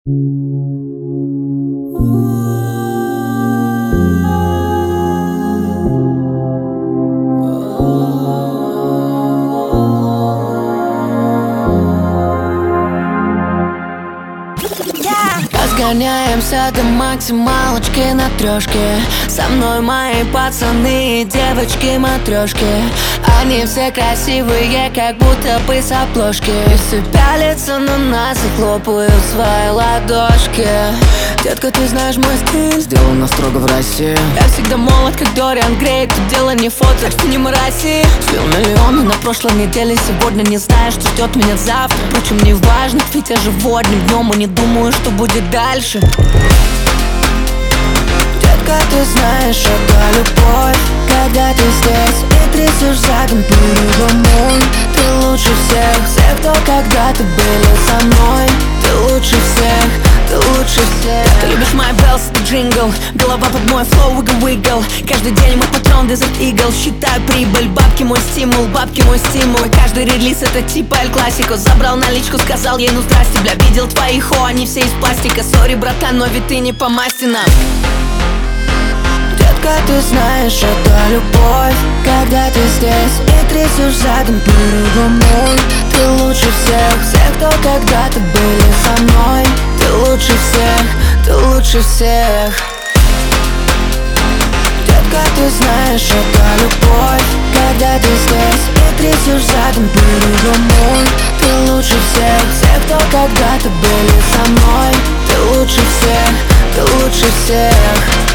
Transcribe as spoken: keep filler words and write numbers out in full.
Разгоняемся до максималочки на трешке. Со мной мои пацаны и девочки-матрешки. Они все красивые, как будто бы с обложки. И все пялятся на нас и хлопают свои ладошки. Детка, ты знаешь мой стиль, сделано строго в России. Я всегда молод, как Дориан Грей. Тут дело не фото, что не мрази. Слил миллионы на прошлой неделе. Сегодня не знаю, что ждет меня завтра. Впрочем, не важно, ведь я живу одним днем и не думаю, что будет дальше. Детка, ты знаешь, это любовь, когда ты здесь и трясешь задом передо мной. Ты лучше всех, всех, кто когда-то были со мной. Ты лучше всех, ты лучше всех. Ты любишь My Bells, это джингл. Голова под мой флоу, wiggle-wiggle. Каждый день мой патрон, Desert Eagle. Считаю прибыль, бабки мой стимул, бабки мой стимул. И каждый релиз это типа Эль Классико. Забрал наличку, сказал ей ну здрасте. Бля, видел твои хо, они все из пластика. Сори, братан, но ведь ты не по масти нам. Детка, ты знаешь, это любовь, когда ты здесь и трясешь задом передо мной. Ты лучше всех, всех, кто когда-то были со мной. Ты лучше всех, ты лучше всех. Детка, ты знаешь, это любовь, когда ты здесь и трясешь задом передо мной. Ты лучше всех, всех, кто когда-то были со мной. Ты лучше всех, ты лучше всех.